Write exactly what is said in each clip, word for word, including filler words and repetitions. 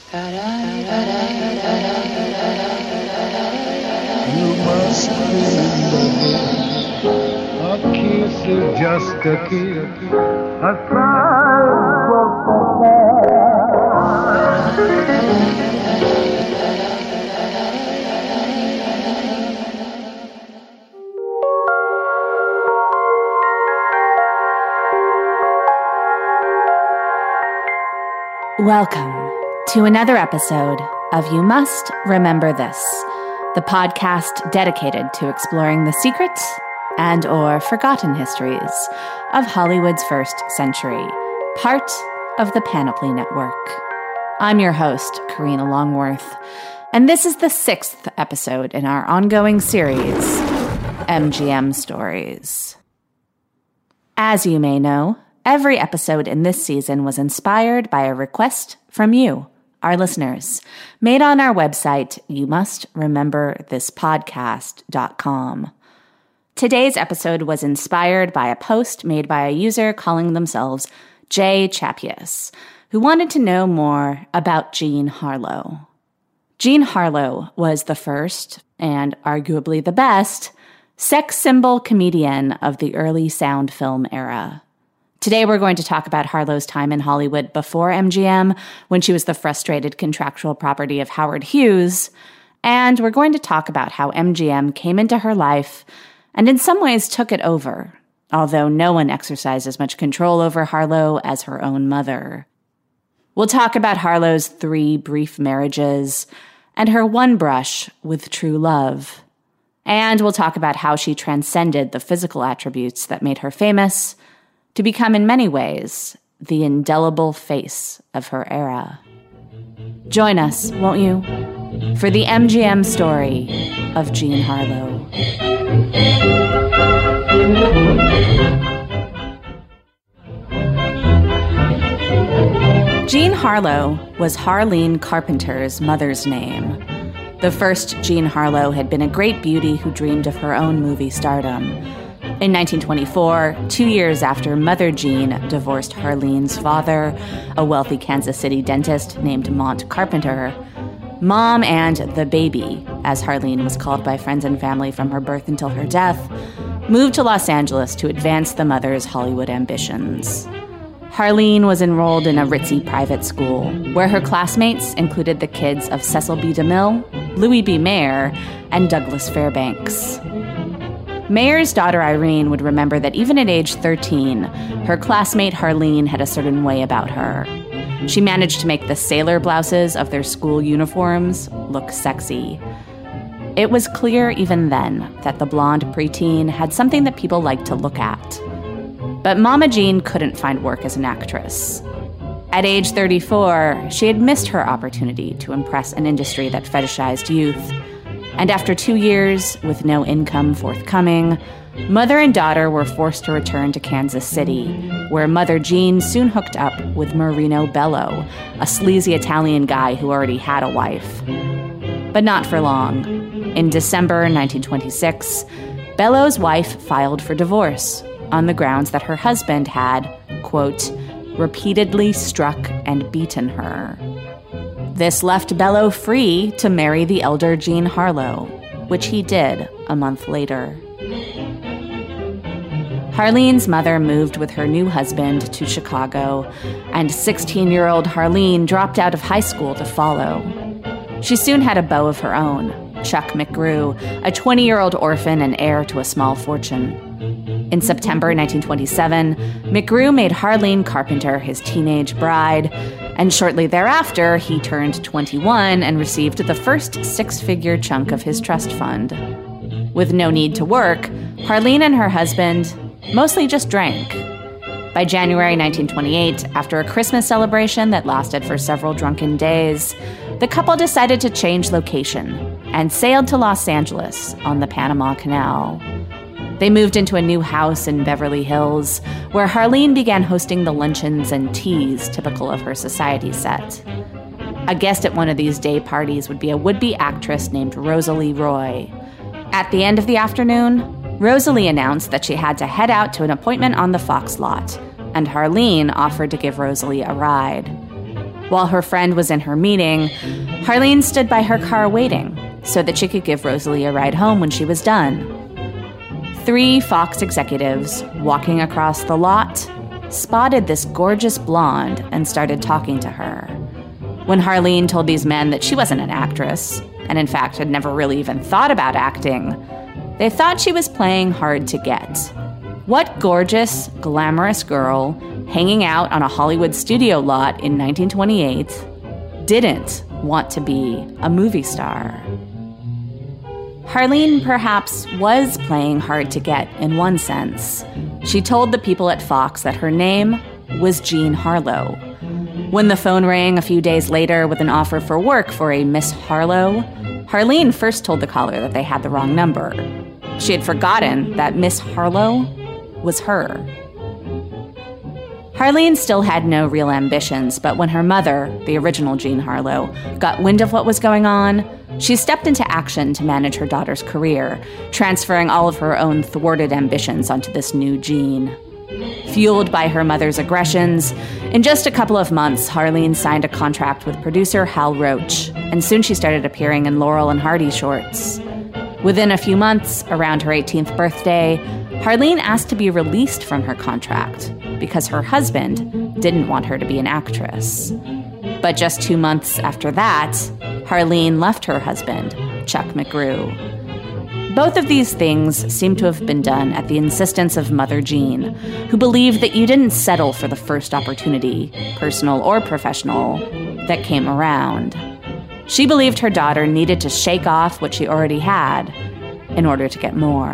You must remember a kiss is just a kiss, a sigh of Welcome to another episode of You Must Remember This, the podcast dedicated to exploring the secrets and or forgotten histories of Hollywood's first century, part of the Panoply Network. I'm your host, Karina Longworth, and this is the sixth episode in our ongoing series, M G M Stories. As you may know, every episode in this season was inspired by a request from you, our listeners, made on our website, you must remember this podcast dot com. Today's episode was inspired by a post made by a user calling themselves Jay Chapius, who wanted to know more about Jean Harlow. Jean Harlow was the first, and arguably the best, sex symbol comedian of the early sound film era. Today we're going to talk about Harlow's time in Hollywood before M G M, when she was the frustrated contractual property of Howard Hughes, and we're going to talk about how M G M came into her life and in some ways took it over, although no one exercised as much control over Harlow as her own mother. We'll talk about Harlow's three brief marriages and her one brush with true love. And we'll talk about how she transcended the physical attributes that made her famous to become, in many ways, the indelible face of her era. Join us, won't you, for the M G M story of Jean Harlow. Jean Harlow was Harleen Carpenter's mother's name. The first Jean Harlow had been a great beauty who dreamed of her own movie stardom. In nineteen twenty-four, two years after Mother Jean divorced Harleen's father, a wealthy Kansas City dentist named Mont Carpenter, Mom and the baby, as Harleen was called by friends and family from her birth until her death, moved to Los Angeles to advance the mother's Hollywood ambitions. Harleen was enrolled in a ritzy private school, where her classmates included the kids of Cecil B. DeMille, Louis B. Mayer, and Douglas Fairbanks. Mayer's daughter Irene would remember that even at age thirteen, her classmate Harleen had a certain way about her. She managed to make the sailor blouses of their school uniforms look sexy. It was clear even then that the blonde preteen had something that people liked to look at. But Mama Jean couldn't find work as an actress. At age thirty-four, she had missed her opportunity to impress an industry that fetishized youth. And after two years, with no income forthcoming, mother and daughter were forced to return to Kansas City, where Mother Jean soon hooked up with Marino Bello, a sleazy Italian guy who already had a wife. But not for long. In December nineteen twenty-six, Bello's wife filed for divorce on the grounds that her husband had, quote, repeatedly struck and beaten her. This left Bello free to marry the elder Jean Harlow, which he did a month later. Harleen's mother moved with her new husband to Chicago, and sixteen-year-old Harleen dropped out of high school to follow. She soon had a beau of her own, Chuck McGrew, a twenty-year-old orphan and heir to a small fortune. In September nineteen twenty-seven, McGrew made Harleen Carpenter his teenage bride, and shortly thereafter, he turned twenty-one and received the first six-figure chunk of his trust fund. With no need to work, Harleen and her husband mostly just drank. By January nineteen twenty-eight, after a Christmas celebration that lasted for several drunken days, the couple decided to change location and sailed to Los Angeles on the Panama Canal. They moved into a new house in Beverly Hills, where Harleen began hosting the luncheons and teas typical of her society set. A guest at one of these day parties would be a would-be actress named Rosalie Roy. At the end of the afternoon, Rosalie announced that she had to head out to an appointment on the Fox lot, and Harleen offered to give Rosalie a ride. While her friend was in her meeting, Harleen stood by her car waiting so that she could give Rosalie a ride home when she was done. Three Fox executives walking across the lot spotted this gorgeous blonde and started talking to her. When Harleen told these men that she wasn't an actress, and in fact had never really even thought about acting, they thought she was playing hard to get. What gorgeous, glamorous girl hanging out on a Hollywood studio lot in nineteen twenty-eight didn't want to be a movie star? Harleen perhaps was playing hard to get in one sense. She told the people at Fox that her name was Jean Harlow. When the phone rang a few days later with an offer for work for a Miss Harlow, Harleen first told the caller that they had the wrong number. She had forgotten that Miss Harlow was her. Harleen still had no real ambitions, but when her mother, the original Jean Harlow, got wind of what was going on, she stepped into action to manage her daughter's career, transferring all of her own thwarted ambitions onto this new Jean. Fueled by her mother's aggressions, in just a couple of months, Harleen signed a contract with producer Hal Roach, and soon she started appearing in Laurel and Hardy shorts. Within a few months, around her eighteenth birthday, Harleen asked to be released from her contract because her husband didn't want her to be an actress. But just two months after that, Harleen left her husband, Chuck McGrew. Both of these things seem to have been done at the insistence of Mother Jean, who believed that you didn't settle for the first opportunity, personal or professional, that came around. She believed her daughter needed to shake off what she already had in order to get more.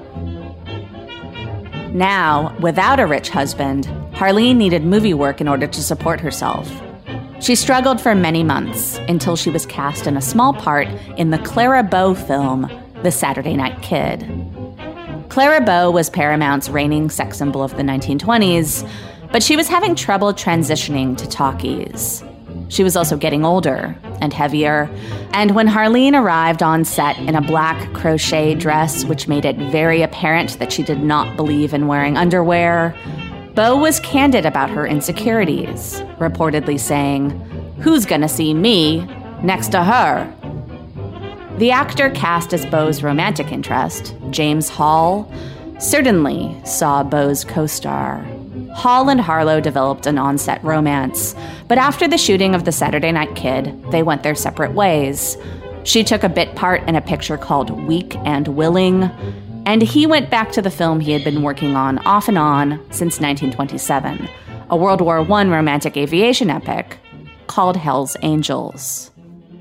Now, without a rich husband, Harleen needed movie work in order to support herself. She struggled for many months until she was cast in a small part in the Clara Bow film, The Saturday Night Kid. Clara Bow was Paramount's reigning sex symbol of the nineteen twenties, but she was having trouble transitioning to talkies. She was also getting older and heavier, and when Harleen arrived on set in a black crochet dress, which made it very apparent that she did not believe in wearing underwear, Bow was candid about her insecurities, reportedly saying, "Who's gonna see me next to her?" The actor cast as Bow's romantic interest, James Hall, certainly saw Bow's co-star. Hall and Harlow developed an on-set romance, but after the shooting of The Saturday Night Kid, they went their separate ways. She took a bit part in a picture called Weak and Willing, and he went back to the film he had been working on off and on since nineteen twenty-seven, a World War One romantic aviation epic called Hell's Angels.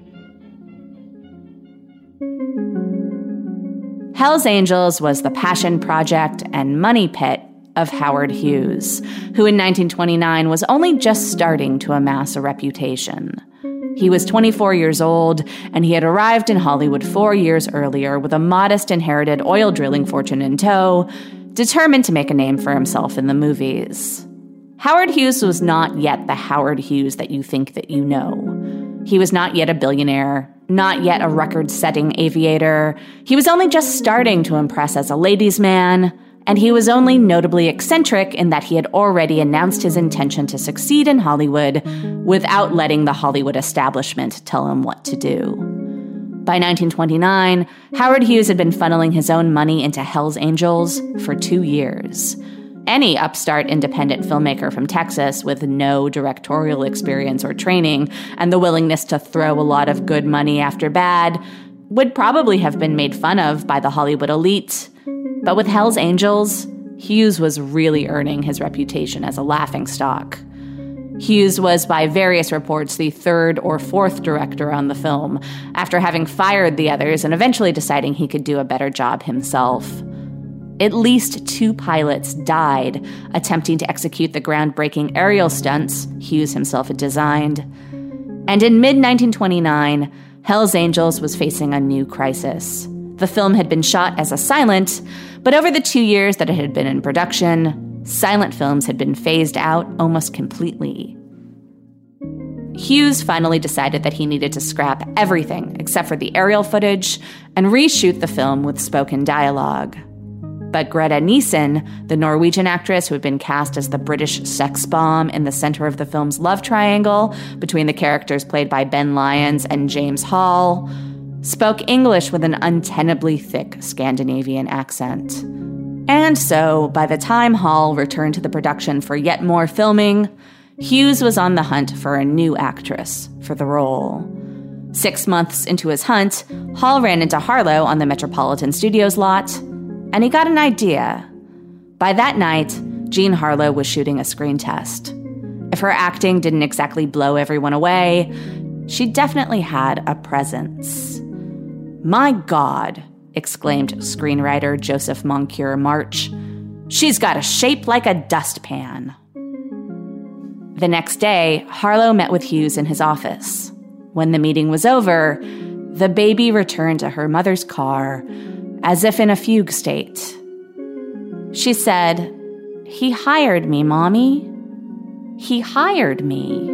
Hell's Angels was the passion project and money pit of Howard Hughes, who in nineteen twenty-nine was only just starting to amass a reputation. He was twenty-four years old, and he had arrived in Hollywood four years earlier with a modest inherited oil drilling fortune in tow, determined to make a name for himself in the movies. Howard Hughes was not yet the Howard Hughes that you think that you know. He was not yet a billionaire, not yet a record-setting aviator. He was only just starting to impress as a ladies' man, and he was only notably eccentric in that he had already announced his intention to succeed in Hollywood without letting the Hollywood establishment tell him what to do. By nineteen twenty-nine, Howard Hughes had been funneling his own money into Hell's Angels for two years. Any upstart independent filmmaker from Texas with no directorial experience or training and the willingness to throw a lot of good money after bad would probably have been made fun of by the Hollywood elite. But with Hell's Angels, Hughes was really earning his reputation as a laughingstock. Hughes was, by various reports, the third or fourth director on the film, after having fired the others and eventually deciding he could do a better job himself. At least two pilots died attempting to execute the groundbreaking aerial stunts Hughes himself had designed. And in mid nineteen twenty-nine, Hell's Angels was facing a new crisis. The film had been shot as a silent, but over the two years that it had been in production, silent films had been phased out almost completely. Hughes finally decided that he needed to scrap everything except for the aerial footage and reshoot the film with spoken dialogue. But Greta Nissen, the Norwegian actress who had been cast as the British sex bomb in the center of the film's love triangle between the characters played by Ben Lyons and James Hall, spoke English with an untenably thick Scandinavian accent. And so, by the time Hall returned to the production for yet more filming, Hughes was on the hunt for a new actress for the role. Six months into his hunt, Hall ran into Harlow on the Metropolitan Studios lot, and he got an idea. By that night, Jean Harlow was shooting a screen test. If her acting didn't exactly blow everyone away, she definitely had a presence. "My God," exclaimed screenwriter Joseph Moncure March, "she's got a shape like a dustpan." The next day, Harlow met with Hughes in his office. When the meeting was over, the baby returned to her mother's car as if in a fugue state. She said, "He hired me, Mommy. He hired me."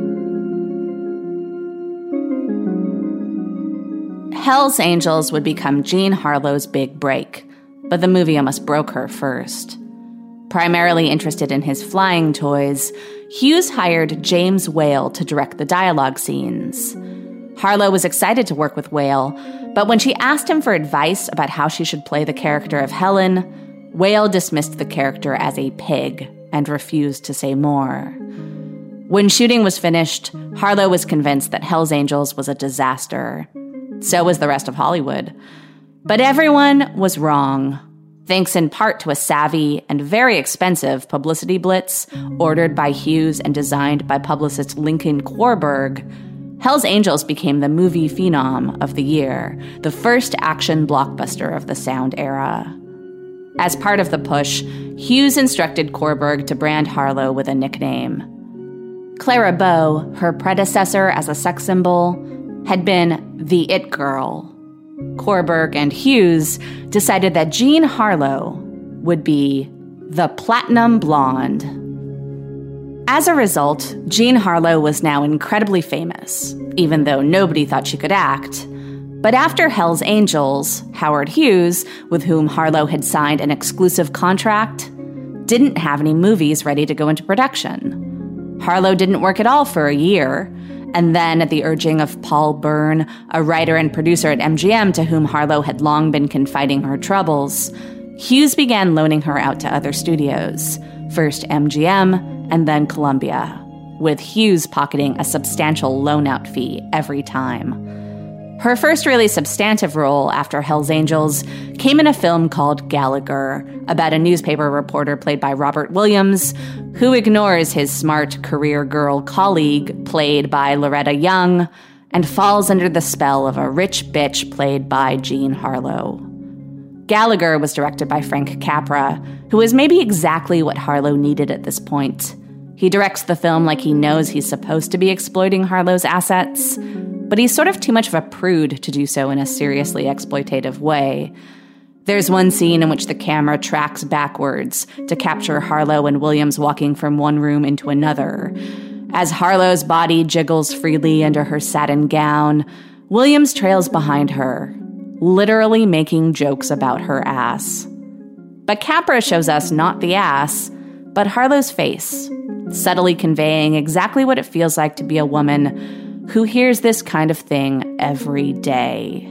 Hell's Angels would become Jean Harlow's big break, but the movie almost broke her first. Primarily interested in his flying toys, Hughes hired James Whale to direct the dialogue scenes. Harlow was excited to work with Whale, but when she asked him for advice about how she should play the character of Helen, Whale dismissed the character as a pig and refused to say more. When shooting was finished, Harlow was convinced that Hell's Angels was a disaster. So was the rest of Hollywood. But everyone was wrong, thanks in part to a savvy and very expensive publicity blitz ordered by Hughes and designed by publicist Lincoln Quarberg. Hell's Angels became the movie phenom of the year, the first action blockbuster of the sound era. As part of the push, Hughes instructed Quarberg to brand Harlow with a nickname. Clara Bow, her predecessor as a sex symbol, had been the It Girl. Quarberg and Hughes decided that Jean Harlow would be the Platinum Blonde. As a result, Jean Harlow was now incredibly famous, even though nobody thought she could act. But after Hell's Angels, Howard Hughes, with whom Harlow had signed an exclusive contract, didn't have any movies ready to go into production. Harlow didn't work at all for a year, and then, at the urging of Paul Byrne, a writer and producer at M G M to whom Harlow had long been confiding her troubles, Hughes began loaning her out to other studios, first M G M and then Columbia, with Hughes pocketing a substantial loan-out fee every time. Her first really substantive role after Hell's Angels came in a film called Gallagher, about a newspaper reporter played by Robert Williams, who ignores his smart career girl colleague, played by Loretta Young, and falls under the spell of a rich bitch played by Jean Harlow. Gallagher was directed by Frank Capra, who is maybe exactly what Harlow needed at this point. He directs the film like he knows he's supposed to be exploiting Harlow's assets, but he's sort of too much of a prude to do so in a seriously exploitative way. There's one scene in which the camera tracks backwards to capture Harlow and Williams walking from one room into another. As Harlow's body jiggles freely under her satin gown, Williams trails behind her, literally making jokes about her ass. But Capra shows us not the ass, but Harlow's face, subtly conveying exactly what it feels like to be a woman who hears this kind of thing every day.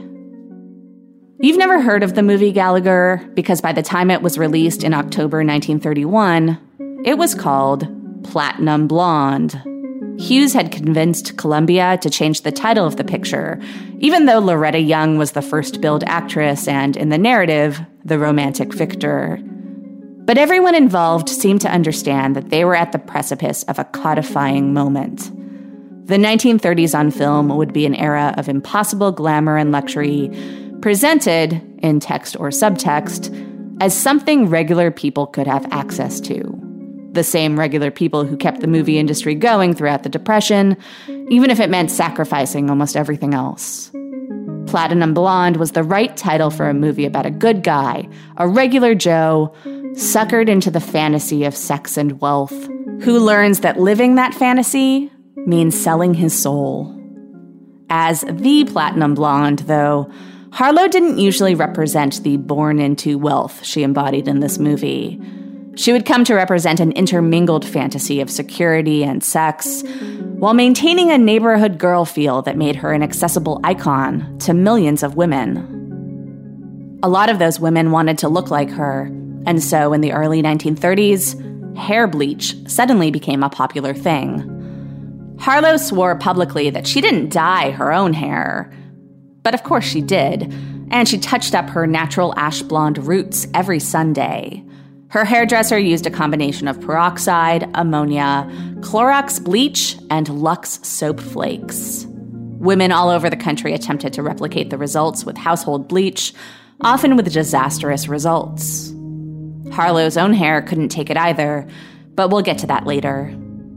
You've never heard of the movie Gallagher because by the time it was released in October nineteen thirty-one, it was called Platinum Blonde. Hughes had convinced Columbia to change the title of the picture, even though Loretta Young was the first billed actress and, in the narrative, the romantic victor. But everyone involved seemed to understand that they were at the precipice of a codifying moment. The nineteen thirties on film would be an era of impossible glamour and luxury, presented, in text or subtext, as something regular people could have access to. The same regular people who kept the movie industry going throughout the Depression, even if it meant sacrificing almost everything else. Platinum Blonde was the right title for a movie about a good guy, a regular Joe, suckered into the fantasy of sex and wealth, who learns that living that fantasy means selling his soul. As the Platinum Blonde, though, Harlow didn't usually represent the born into wealth she embodied in this movie. She would come to represent an intermingled fantasy of security and sex, while maintaining a neighborhood girl feel that made her an accessible icon to millions of women. A lot of those women wanted to look like her, and so in the early nineteen thirties, hair bleach suddenly became a popular thing. Harlow swore publicly that she didn't dye her own hair, but of course she did, and she touched up her natural ash blonde roots every Sunday. Her hairdresser used a combination of peroxide, ammonia, Clorox bleach, and Lux soap flakes. Women all over the country attempted to replicate the results with household bleach, often with disastrous results. Harlow's own hair couldn't take it either, but we'll get to that later.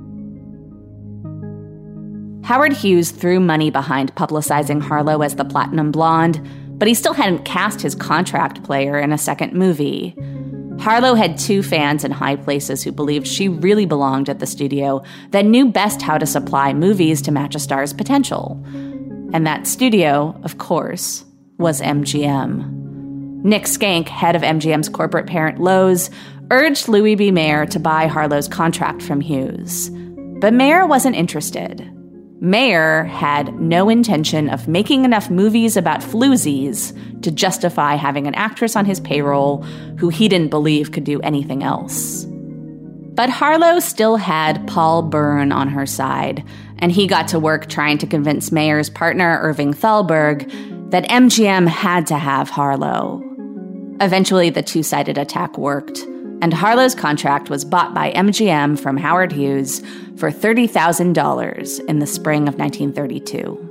Howard Hughes threw money behind publicizing Harlow as the Platinum Blonde, but he still hadn't cast his contract player in a second movie. Harlow had two fans in high places who believed she really belonged at the studio that knew best how to supply movies to match a star's potential. And that studio, of course, was M G M. Nick Skank, head of M G M's corporate parent Lowe's, urged Louis B. Mayer to buy Harlow's contract from Hughes. But Mayer wasn't interested. Mayer had no intention of making enough movies about floozies to justify having an actress on his payroll who he didn't believe could do anything else. But Harlow still had Paul Byrne on her side, and he got to work trying to convince Mayer's partner, Irving Thalberg, that M G M had to have Harlow. Eventually, the two-sided attack worked, and Harlow's contract was bought by M G M from Howard Hughes for thirty thousand dollars in the spring of nineteen thirty-two.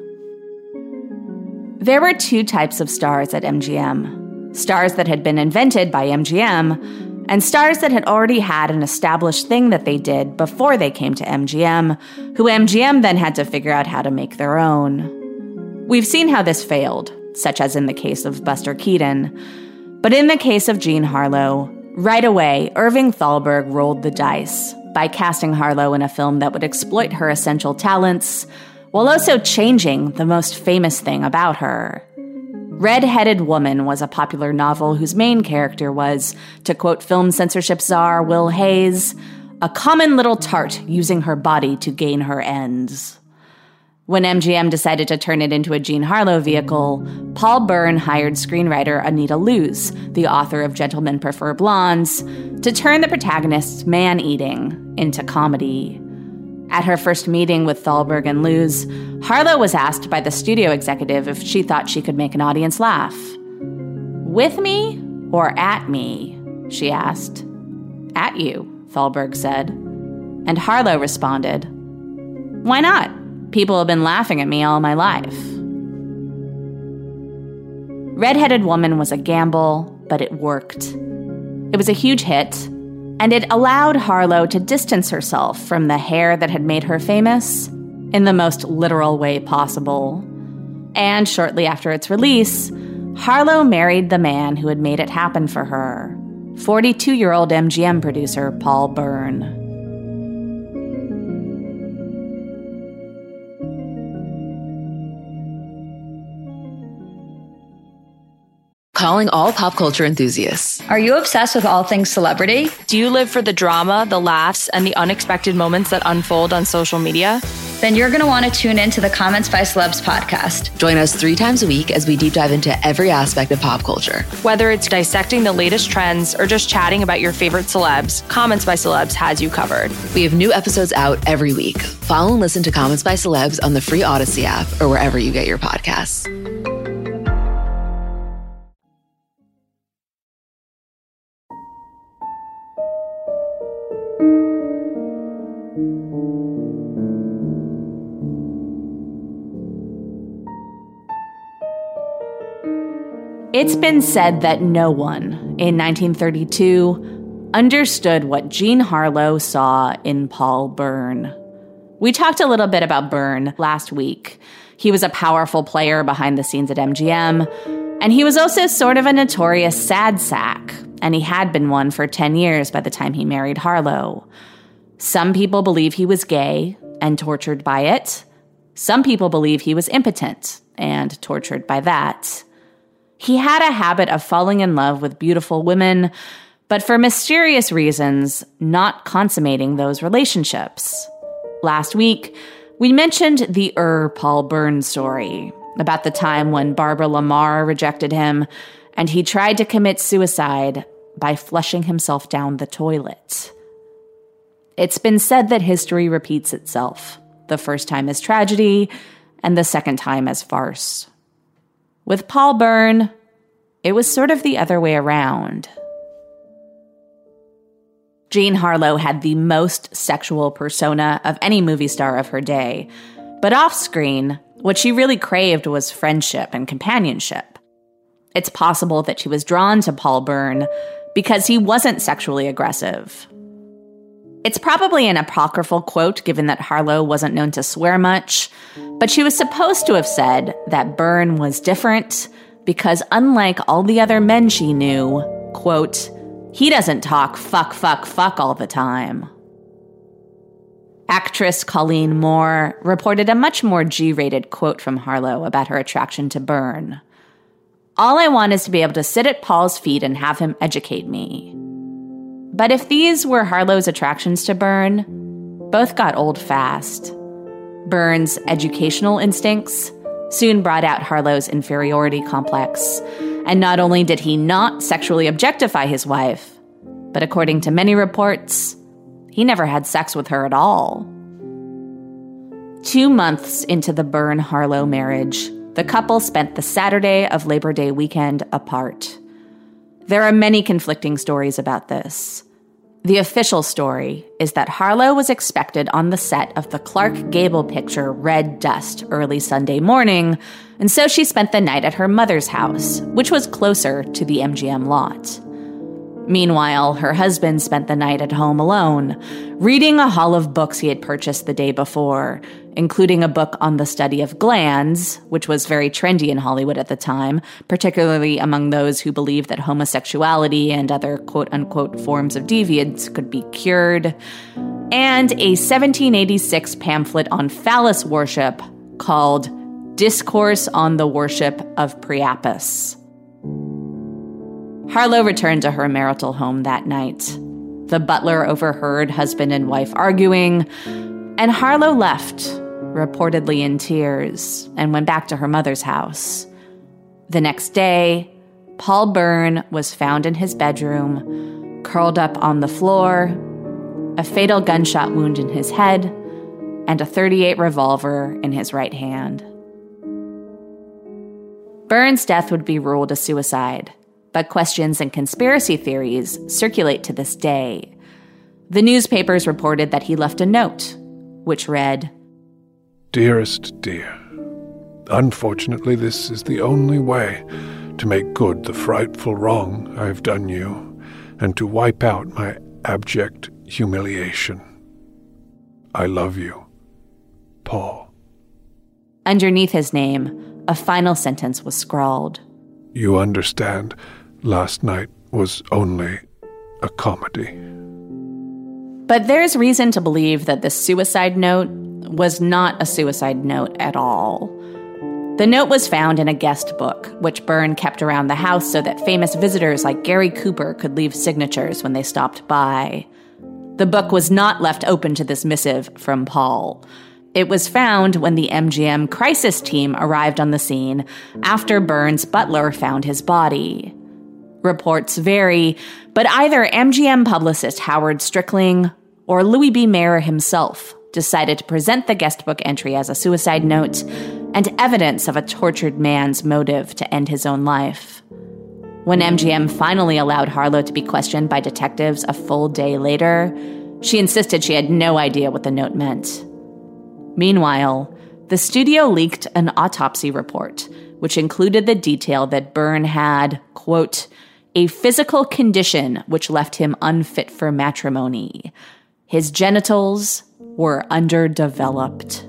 There were two types of stars at M G M: stars that had been invented by M G M, and stars that had already had an established thing that they did before they came to M G M, who M G M then had to figure out how to make their own. We've seen how this failed, such as in the case of Buster Keaton. But in the case of Jean Harlow, right away, Irving Thalberg rolled the dice by casting Harlow in a film that would exploit her essential talents, while also changing the most famous thing about her. Red-Headed Woman was a popular novel whose main character was, to quote film censorship czar Will Hayes, a common little tart using her body to gain her ends. When M G M decided to turn it into a Jean Harlow vehicle, Paul Byrne hired screenwriter Anita Loos, the author of Gentlemen Prefer Blondes, to turn the protagonist's man-eating into comedy. At her first meeting with Thalberg and Loos, Harlow was asked by the studio executive if she thought she could make an audience laugh. "With me or at me?" she asked. "At you," Thalberg said. And Harlow responded, "Why not? People have been laughing at me all my life." Red-Headed Woman was a gamble, but it worked. It was a huge hit, and it allowed Harlow to distance herself from the hair that had made her famous in the most literal way possible. And shortly after its release, Harlow married the man who had made it happen for her, forty-two-year-old M G M producer Paul Byrne. Calling all pop culture enthusiasts. Are you obsessed with all things celebrity? Do you live for the drama, the laughs, and the unexpected moments that unfold on social media? Then you're going to want to tune in to the Comments by Celebs podcast. Join us three times a week as we deep dive into every aspect of pop culture. Whether it's dissecting the latest trends or just chatting about your favorite celebs, Comments by Celebs has you covered. We have new episodes out every week. Follow and listen to Comments by Celebs on the free Odyssey app or wherever you get your podcasts. It's been said that no one in nineteen thirty-two understood what Jean Harlow saw in Paul Byrne. We talked a little bit about Byrne last week. He was a powerful player behind the scenes at M G M, and he was also sort of a notorious sad sack, and he had been one for ten years by the time he married Harlow. Some people believe he was gay and tortured by it. Some people believe he was impotent and tortured by that. He had a habit of falling in love with beautiful women, but for mysterious reasons, not consummating those relationships. Last week, we mentioned the Er Paul Byrne story about the time when Barbara Lamar rejected him and he tried to commit suicide by flushing himself down the toilet. It's been said that history repeats itself, the first time as tragedy and the second time as farce. With Paul Byrne, it was sort of the other way around. Jean Harlow had the most sexual persona of any movie star of her day, but off-screen, what she really craved was friendship and companionship. It's possible that she was drawn to Paul Byrne because he wasn't sexually aggressive. It's probably an apocryphal quote given that Harlow wasn't known to swear much, but she was supposed to have said that Byrne was different because unlike all the other men she knew, quote, he doesn't talk fuck, fuck, fuck all the time. Actress Colleen Moore reported a much more G-rated quote from Harlow about her attraction to Byrne. All I want is to be able to sit at Paul's feet and have him educate me. But if these were Harlow's attractions to Byrne, both got old fast. Byrne's educational instincts soon brought out Harlow's inferiority complex, and not only did he not sexually objectify his wife, but according to many reports, he never had sex with her at all. Two months into the Byrne-Harlow marriage, the couple spent the Saturday of Labor Day weekend apart. There are many conflicting stories about this. The official story is that Harlow was expected on the set of the Clark Gable picture Red Dust early Sunday morning, and so she spent the night at her mother's house, which was closer to the M G M lot. Meanwhile, her husband spent the night at home alone, reading a haul of books he had purchased the day before, including a book on the study of glands, which was very trendy in Hollywood at the time, particularly among those who believed that homosexuality and other quote-unquote forms of deviance could be cured, and a seventeen eighty-six pamphlet on phallus worship called Discourse on the Worship of Priapus. Harlow returned to her marital home that night. The butler overheard husband and wife arguing, and Harlow left, reportedly in tears, and went back to her mother's house. The next day, Paul Byrne was found in his bedroom, curled up on the floor, a fatal gunshot wound in his head, and a thirty-eight revolver in his right hand. Byrne's death would be ruled a suicide, but questions and conspiracy theories circulate to this day. The newspapers reported that he left a note, which read, Dearest dear, unfortunately this is the only way to make good the frightful wrong I've done you, and to wipe out my abject humiliation. I love you, Paul. Underneath his name, a final sentence was scrawled. You understand, last night was only a comedy. But there's reason to believe that the suicide note was not a suicide note at all. The note was found in a guest book, which Byrne kept around the house so that famous visitors like Gary Cooper could leave signatures when they stopped by. The book was not left open to this missive from Paul. It was found when the M G M crisis team arrived on the scene after Byrne's butler found his body. Reports vary, but either M G M publicist Howard Strickling or Louis B. Mayer himself decided to present the guest book entry as a suicide note and evidence of a tortured man's motive to end his own life. When M G M finally allowed Harlow to be questioned by detectives a full day later, she insisted she had no idea what the note meant. Meanwhile, the studio leaked an autopsy report, which included the detail that Byrne had, quote, a physical condition which left him unfit for matrimony. His genitals were underdeveloped.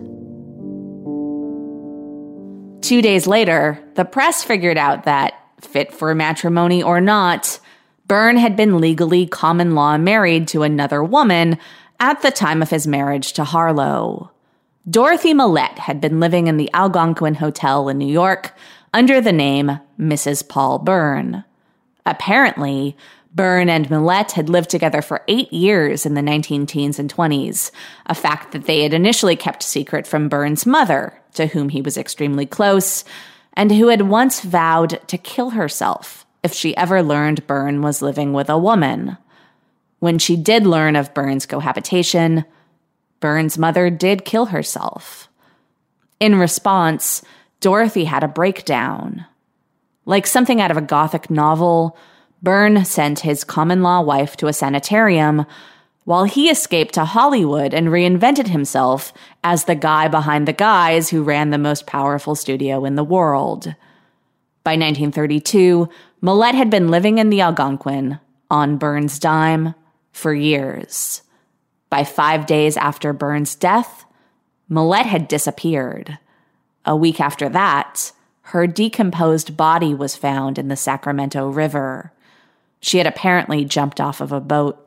Two days later, the press figured out that, fit for matrimony or not, Byrne had been legally common law married to another woman at the time of his marriage to Harlow. Dorothy Millette had been living in the Algonquin Hotel in New York under the name Missus Paul Byrne. Apparently, Byrne and Millette had lived together for eight years in the nineteen teens and twenties, a fact that they had initially kept secret from Byrne's mother, to whom he was extremely close, and who had once vowed to kill herself if she ever learned Byrne was living with a woman. When she did learn of Byrne's cohabitation, Byrne's mother did kill herself. In response, Dorothy had a breakdown. Like something out of a Gothic novel, Byrne sent his common-law wife to a sanitarium while he escaped to Hollywood and reinvented himself as the guy behind the guys who ran the most powerful studio in the world. By nineteen thirty-two, Millette had been living in the Algonquin, on Byrne's dime, for years. By five days after Byrne's death, Millette had disappeared. A week after that, her decomposed body was found in the Sacramento River. She had apparently jumped off of a boat.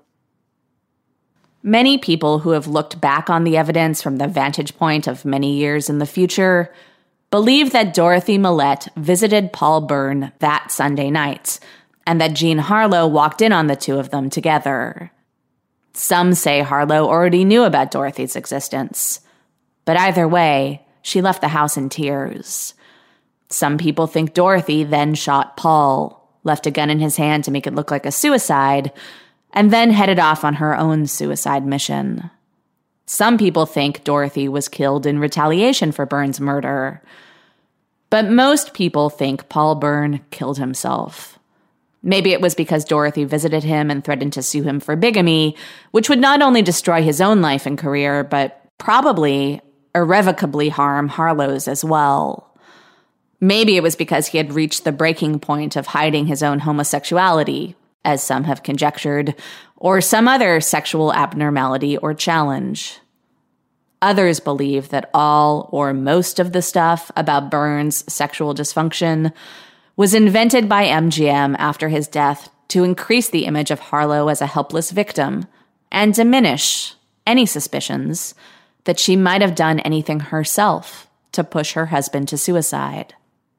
Many people who have looked back on the evidence from the vantage point of many years in the future believe that Dorothy Millette visited Paul Byrne that Sunday night, and that Jean Harlow walked in on the two of them together. Some say Harlow already knew about Dorothy's existence, but either way, she left the house in tears. Some people think Dorothy then shot Paul, left a gun in his hand to make it look like a suicide, and then headed off on her own suicide mission. Some people think Dorothy was killed in retaliation for Byrne's murder. But most people think Paul Byrne killed himself. Maybe it was because Dorothy visited him and threatened to sue him for bigamy, which would not only destroy his own life and career, but probably irrevocably harm Harlow's as well. Maybe it was because he had reached the breaking point of hiding his own homosexuality, as some have conjectured, or some other sexual abnormality or challenge. Others believe that all or most of the stuff about Byrne's sexual dysfunction was invented by M G M after his death to increase the image of Harlow as a helpless victim and diminish any suspicions that she might have done anything herself to push her husband to suicide.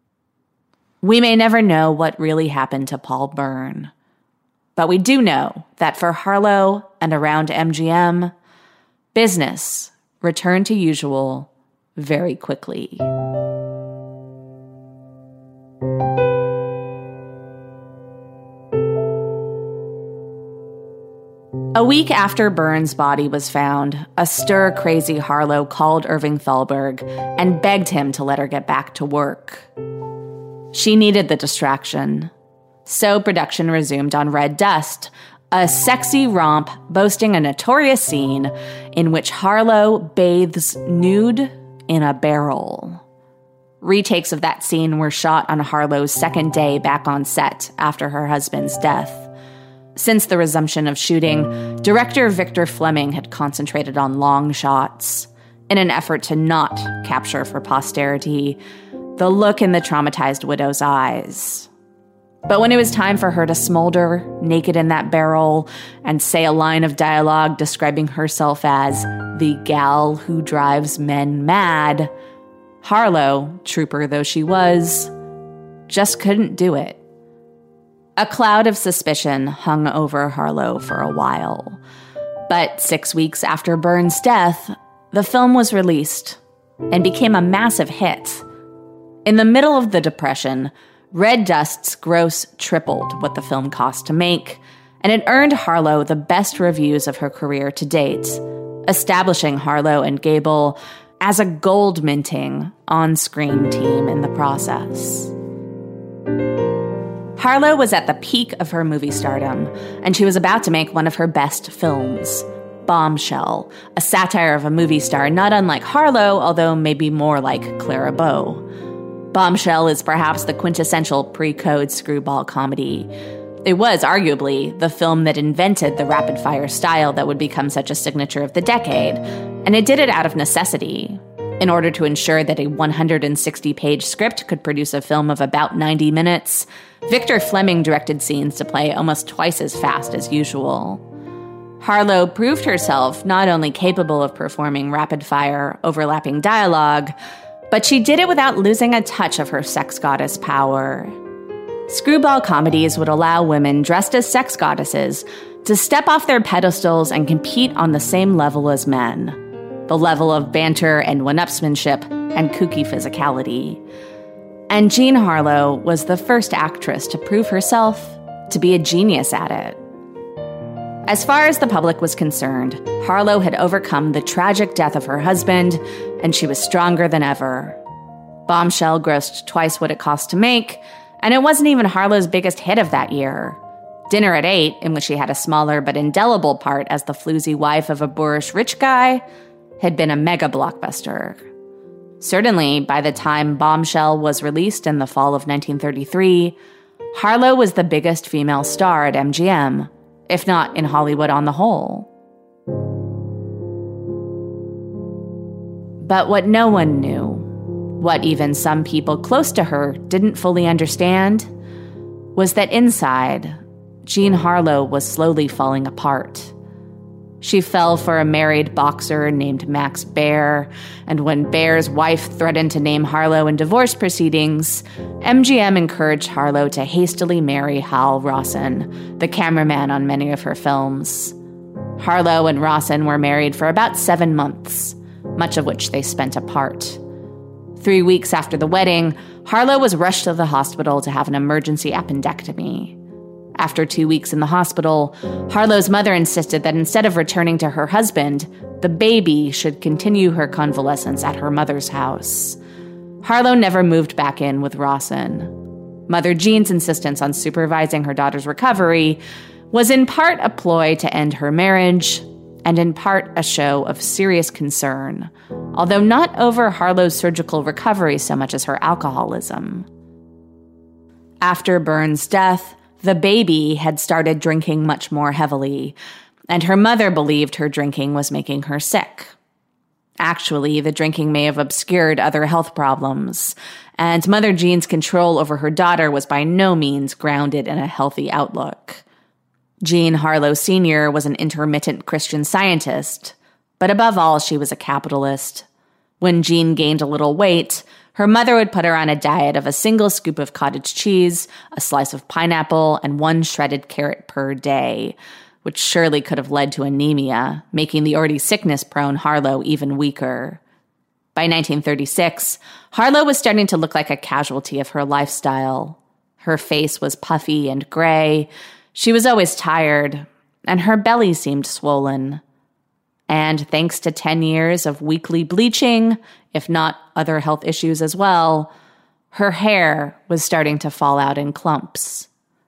We may never know what really happened to Paul Byrne, but we do know that for Harlow and around M G M, business returned to usual very quickly. A week after Byrne's body was found, a stir-crazy Harlow called Irving Thalberg and begged him to let her get back to work. She needed the distraction. So production resumed on Red Dust, a sexy romp boasting a notorious scene in which Harlow bathes nude in a barrel. Retakes of that scene were shot on Harlow's second day back on set after her husband's death. Since the resumption of shooting, director Victor Fleming had concentrated on long shots in an effort to not capture for posterity the look in the traumatized widow's eyes. But when it was time for her to smolder naked in that barrel and say a line of dialogue describing herself as the gal who drives men mad, Harlow, trooper though she was, just couldn't do it. A cloud of suspicion hung over Harlow for a while. But six weeks after Byrne's death, the film was released and became a massive hit. In the middle of the Depression, Red Dust's gross tripled what the film cost to make, and it earned Harlow the best reviews of her career to date, establishing Harlow and Gable as a gold-minting on-screen team in the process. Harlow was at the peak of her movie stardom, and she was about to make one of her best films, Bombshell, a satire of a movie star not unlike Harlow, although maybe more like Clara Bow. Bombshell is perhaps the quintessential pre-code screwball comedy. It was arguably the film that invented the rapid-fire style that would become such a signature of the decade, and it did it out of necessity. In order to ensure that a one hundred sixty page script could produce a film of about ninety minutes, Victor Fleming directed scenes to play almost twice as fast as usual. Harlow proved herself not only capable of performing rapid-fire, overlapping dialogue, But she did it without losing a touch of her sex goddess power. Screwball comedies would allow women dressed as sex goddesses to step off their pedestals and compete on the same level as men, the level of banter and one-upsmanship and kooky physicality. And Jean Harlow was the first actress to prove herself to be a genius at it. As far as the public was concerned, Harlow had overcome the tragic death of her husband, and she was stronger than ever. Bombshell grossed twice what it cost to make, and it wasn't even Harlow's biggest hit of that year. Dinner at Eight, in which she had a smaller but indelible part as the floozy wife of a boorish rich guy, had been a mega blockbuster. Certainly, by the time Bombshell was released in the fall of nineteen thirty-three, Harlow was the biggest female star at M G M, if not in Hollywood on the whole. But what no one knew, what even some people close to her didn't fully understand, was that inside, Jean Harlow was slowly falling apart. She fell for a married boxer named Max Baer, and when Baer's wife threatened to name Harlow in divorce proceedings, M G M encouraged Harlow to hastily marry Hal Rawson, the cameraman on many of her films. Harlow and Rawson were married for about seven months, much of which they spent apart. Three weeks after the wedding, Harlow was rushed to the hospital to have an emergency appendectomy. After two weeks in the hospital, Harlow's mother insisted that instead of returning to her husband, the baby should continue her convalescence at her mother's house. Harlow never moved back in with Rawson. Mother Jean's insistence on supervising her daughter's recovery was in part a ploy to end her marriage, and in part a show of serious concern, although not over Harlow's surgical recovery so much as her alcoholism. After Byrne's death, the baby had started drinking much more heavily, and her mother believed her drinking was making her sick. Actually, the drinking may have obscured other health problems, and Mother Jean's control over her daughter was by no means grounded in a healthy outlook. Jean Harlow Senior was an intermittent Christian Scientist, but above all, she was a capitalist. When Jean gained a little weight, her mother would put her on a diet of a single scoop of cottage cheese, a slice of pineapple, and one shredded carrot per day, which surely could have led to anemia, making the already sickness-prone Harlow even weaker. By nineteen thirty-six, Harlow was starting to look like a casualty of her lifestyle. Her face was puffy and gray, she was always tired, and her belly seemed swollen. And thanks to ten years of weekly bleaching, if not other health issues as well, her hair was starting to fall out in clumps.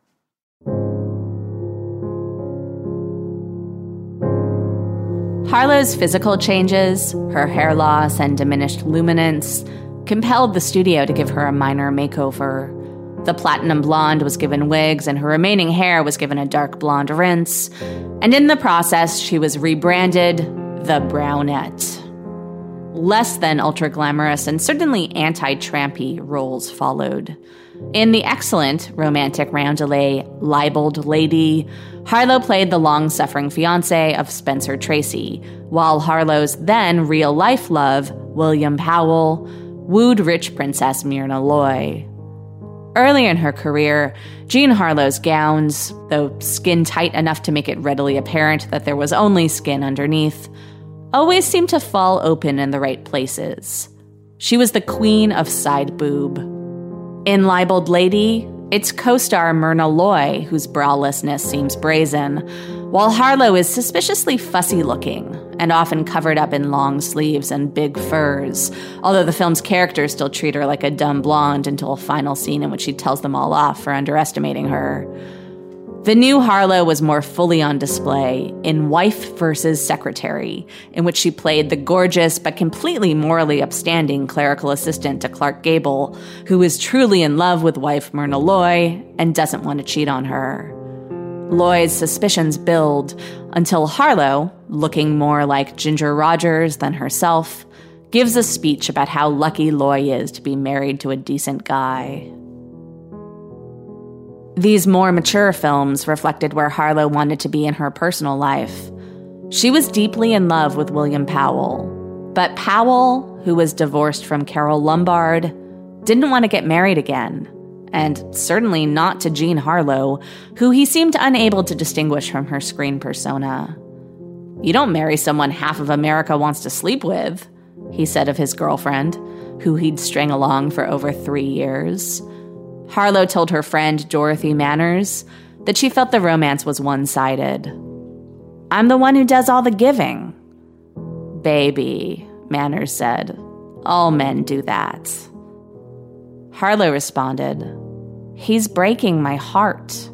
Harlow's physical changes, her hair loss and diminished luminance, compelled the studio to give her a minor makeover. The platinum blonde was given wigs, and her remaining hair was given a dark blonde rinse. And in the process, she was rebranded the Brownette. Less than ultra-glamorous and certainly anti-trampy roles followed. In the excellent romantic roundelay Libeled Lady, Harlow played the long-suffering fiancé of Spencer Tracy, while Harlow's then real-life love, William Powell, wooed rich Princess Myrna Loy. Early in her career, Jean Harlow's gowns, though skin-tight enough to make it readily apparent that there was only skin underneath, always seemed to fall open in the right places. She was the queen of side boob. In Libeled Lady, it's co-star Myrna Loy whose browlessness seems brazen, while Harlow is suspiciously fussy-looking and often covered up in long sleeves and big furs, although the film's characters still treat her like a dumb blonde until a final scene in which she tells them all off for underestimating her. The new Harlow was more fully on display in Wife versus Secretary, in which she played the gorgeous but completely morally upstanding clerical assistant to Clark Gable, who is truly in love with wife Myrna Loy and doesn't want to cheat on her. Loy's suspicions build until Harlow, looking more like Ginger Rogers than herself, gives a speech about how lucky Loy is to be married to a decent guy. These more mature films reflected where Harlow wanted to be in her personal life. She was deeply in love with William Powell, but Powell, who was divorced from Carole Lombard, didn't want to get married again, and certainly not to Jean Harlow, who he seemed unable to distinguish from her screen persona. "You don't marry someone half of America wants to sleep with," he said of his girlfriend, who he'd string along for over three years. Harlow told her friend Dorothy Manners that she felt the romance was one-sided. "I'm the one who does all the giving." "Baby," Manners said, "all men do that." Harlow responded, "He's breaking my heart."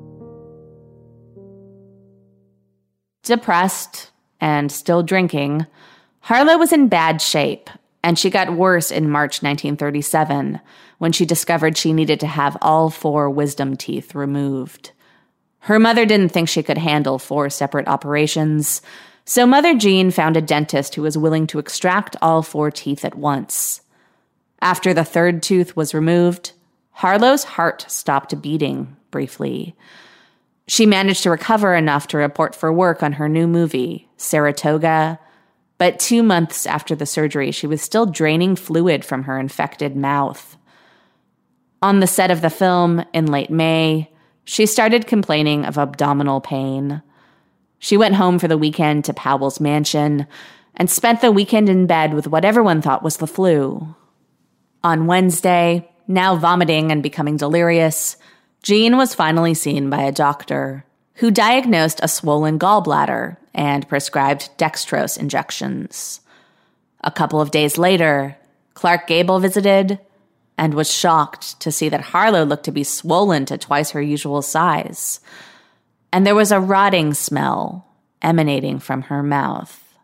Depressed and still drinking, Harlow was in bad shape, and she got worse in March nineteen thirty-seven when she discovered she needed to have all four wisdom teeth removed. Her mother didn't think she could handle four separate operations, so Mother Jean found a dentist who was willing to extract all four teeth at once. After the third tooth was removed, Harlow's heart stopped beating briefly. She managed to recover enough to report for work on her new movie, Saratoga, but two months after the surgery, she was still draining fluid from her infected mouth. On the set of the film in late May, she started complaining of abdominal pain. She went home for the weekend to Powell's mansion and spent the weekend in bed with what everyone thought was the flu. On Wednesday, now vomiting and becoming delirious, Jean was finally seen by a doctor who diagnosed a swollen gallbladder and prescribed dextrose injections. A couple of days later, Clark Gable visited and was shocked to see that Harlow looked to be swollen to twice her usual size, and there was a rotting smell emanating from her mouth.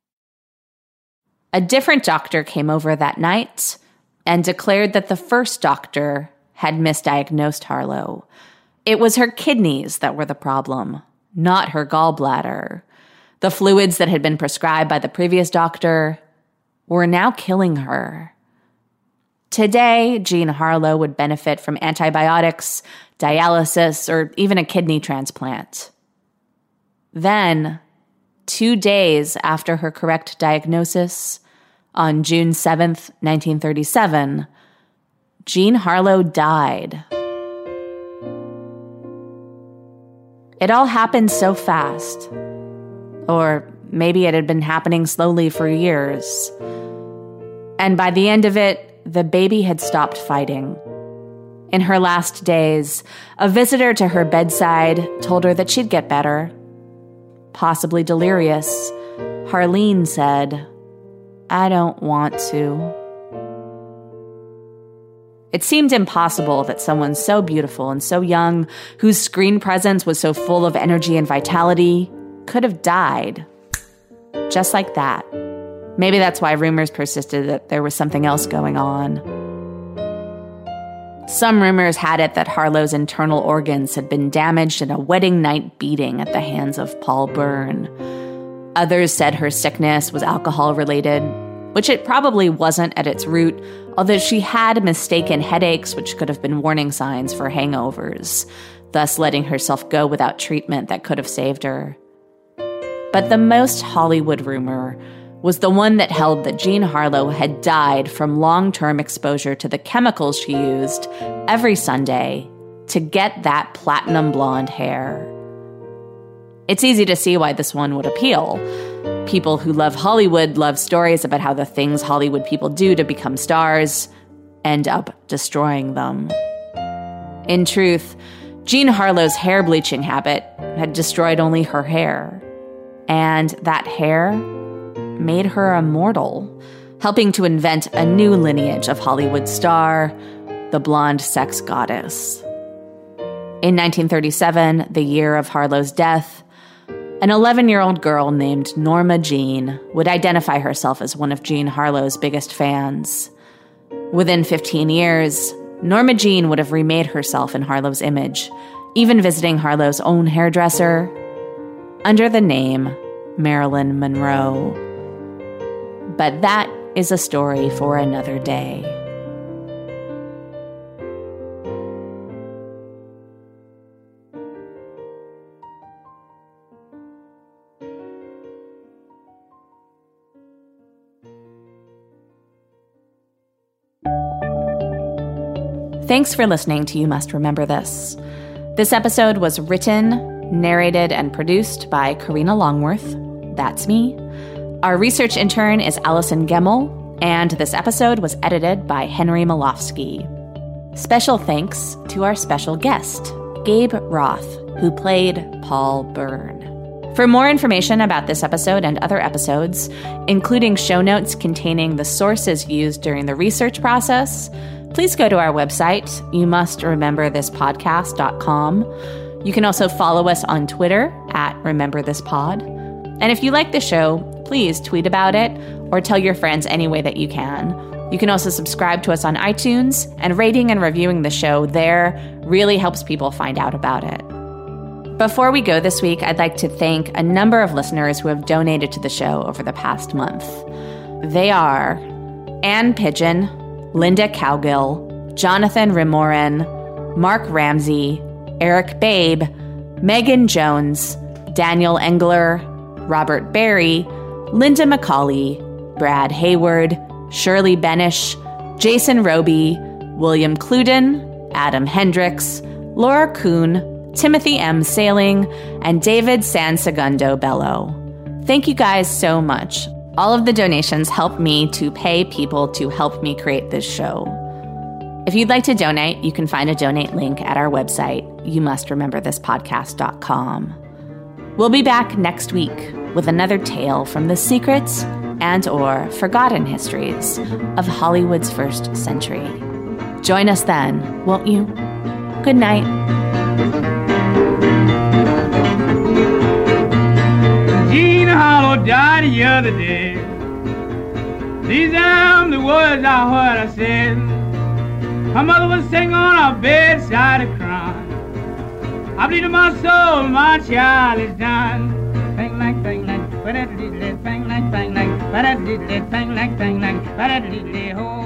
A different doctor came over that night and declared that the first doctor had misdiagnosed Harlow. It was her kidneys that were the problem, not her gallbladder. The fluids that had been prescribed by the previous doctor were now killing her. Today, Jean Harlow would benefit from antibiotics, dialysis, or even a kidney transplant. Then, two days after her correct diagnosis, on June seventh, nineteen thirty-seven, Jean Harlow died. It all happened so fast. Or maybe it had been happening slowly for years. And by the end of it, the baby had stopped fighting. In her last days, a visitor to her bedside told her that she'd get better. Possibly delirious, Harleen said, "I don't want to." It seemed impossible that someone so beautiful and so young, whose screen presence was so full of energy and vitality, could have died. Just like that. Maybe that's why rumors persisted that there was something else going on. Some rumors had it that Harlow's internal organs had been damaged in a wedding night beating at the hands of Paul Byrne. Others said her sickness was alcohol-related, which it probably wasn't at its root, although she had mistaken headaches, which could have been warning signs for hangovers, thus letting herself go without treatment that could have saved her. But the most Hollywood rumor was the one that held that Jean Harlow had died from long-term exposure to the chemicals she used every Sunday to get that platinum blonde hair. It's easy to see why this one would appeal. People who love Hollywood love stories about how the things Hollywood people do to become stars end up destroying them. In truth, Jean Harlow's hair bleaching habit had destroyed only her hair. And that hair made her immortal, helping to invent a new lineage of Hollywood star, the blonde sex goddess. In nineteen thirty-seven, the year of Harlow's death, an eleven-year-old girl named Norma Jean would identify herself as one of Jean Harlow's biggest fans. Within fifteen years, Norma Jean would have remade herself in Harlow's image, even visiting Harlow's own hairdresser, under the name Marilyn Monroe. But that is a story for another day. Thanks for listening to You Must Remember This. This episode was written, narrated, and produced by Karina Longworth. That's me. Our research intern is Allison Gemmel, and this episode was edited by Henry Malofsky. Special thanks to our special guest, Gabe Roth, who played Paul Byrne. For more information about this episode and other episodes, including show notes containing the sources used during the research process, please go to our website, you must remember this podcast dot com. You can also follow us on Twitter at Remember This Pod. And if you like the show, please tweet about it or tell your friends any way that you can. You can also subscribe to us on iTunes, and rating and reviewing the show there really helps people find out about it. Before we go this week, I'd like to thank a number of listeners who have donated to the show over the past month. They are Ann Pigeon, Linda Cowgill, Jonathan Rimorin, Mark Ramsey, Eric Babe, Megan Jones, Daniel Engler, Robert Berry, Linda McCauley, Brad Hayward, Shirley Benish, Jason Roby, William Cluden, Adam Hendricks, Laura Kuhn, Timothy M. Sailing, and David Sansegundo Bello. Thank you guys so much. All of the donations help me to pay people to help me create this show. If you'd like to donate, you can find a donate link at our website, you must remember this podcast dot com. We'll be back next week with another tale from the secrets and or forgotten histories of Hollywood's first century. Join us then, won't you? Good night. Jean Harlow died the other day. These are the words I heard her say. Her mother was sitting on her bedside a crying. I believe in my soul, my child is done. Bang like bang like, bang like bang like, bang like bang like, bang like bang like, bang like